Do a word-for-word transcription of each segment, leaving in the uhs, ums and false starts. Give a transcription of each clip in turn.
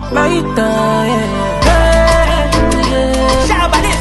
Later, yeah. Hey, yeah. Shout out this.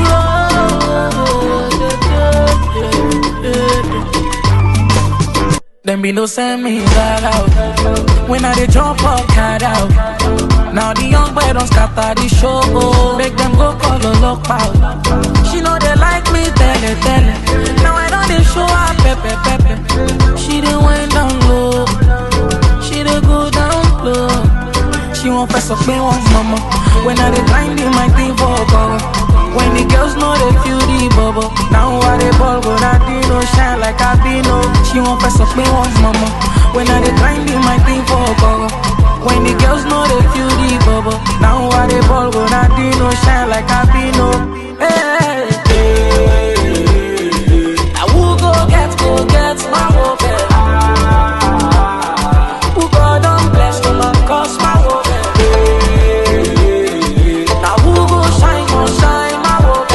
Them be no send me that out. When I dey jump up, cat out. Now the young boy don't scatter the show. Oh, make them go call a lock out. She know they like me, tell it, tell it. Now I know they show her pepe, pepe. She done went down low. She done go down low. She won't press up me once, mama. When I dey grind in my thing for cover. When the girls know they feel the bubble. Now I dey ball, but I did no shine like I be no. She won't press up me once, mama. When I dey grind in my thing for cover. When the girls know they feel the bubble. Now I dey ball, but I did no shine like I be no. Hey, hey, hey. Now who go get, go get my hope? Who God don't bless no man cause my hope? Now who go shine, go shine my hope?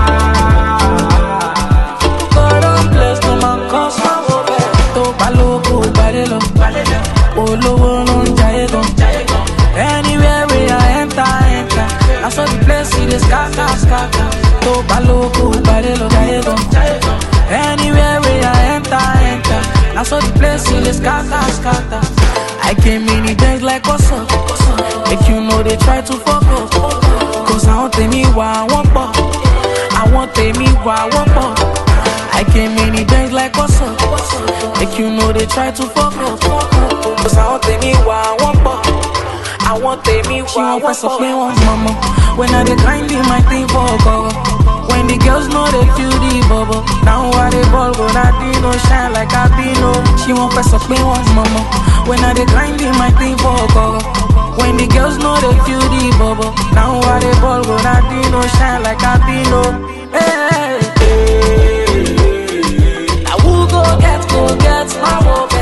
Who God don't bless no man cause my hope? To palo go barelo, olowo no jaye gon. Anywhere we I enter, enter. I saw the place, see the scatter, scatter. To palo go barelo, jaye gon. Anywhere we I enter, enter. I saw the place, see the scatter, scatter. I came in the dance like what's up. If you know they try to fuck up. Cause I want me why I want pop. I want me why I want pop. I came in the dance like what's up. If you know they try to fuck up. Cause I want me why I want pop. I want me why I want pop. Me once, mama. When I dey grind in my thing for cover. When the girls know they feel the bubble. Now I dey ball, but I did no shine like I be no. She won't press up me once, mama. When I dey grind in my thing for cover. When the girls know they feel the bubble. Now I dey ball, but I did no shine like I be no. Hey, hey, hey. Now who go get, go get my hope?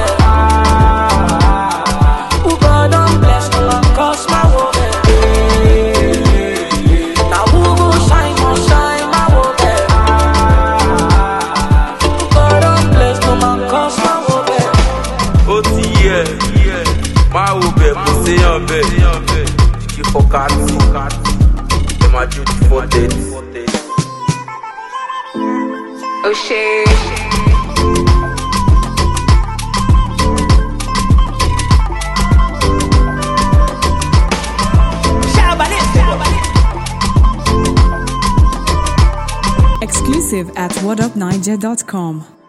Who God don't bless no man cause my hope? Now who go shine, go shine my hope? Who God don't bless no man cause my hope? Ó ti yẹ, máa wo bẹ̀ kò séyàn bẹ̀. Kí fọkàtì, ẹ máa ju fún tẹ̀lé. Oh shit. Shout out this. Exclusive at what up niger dot com.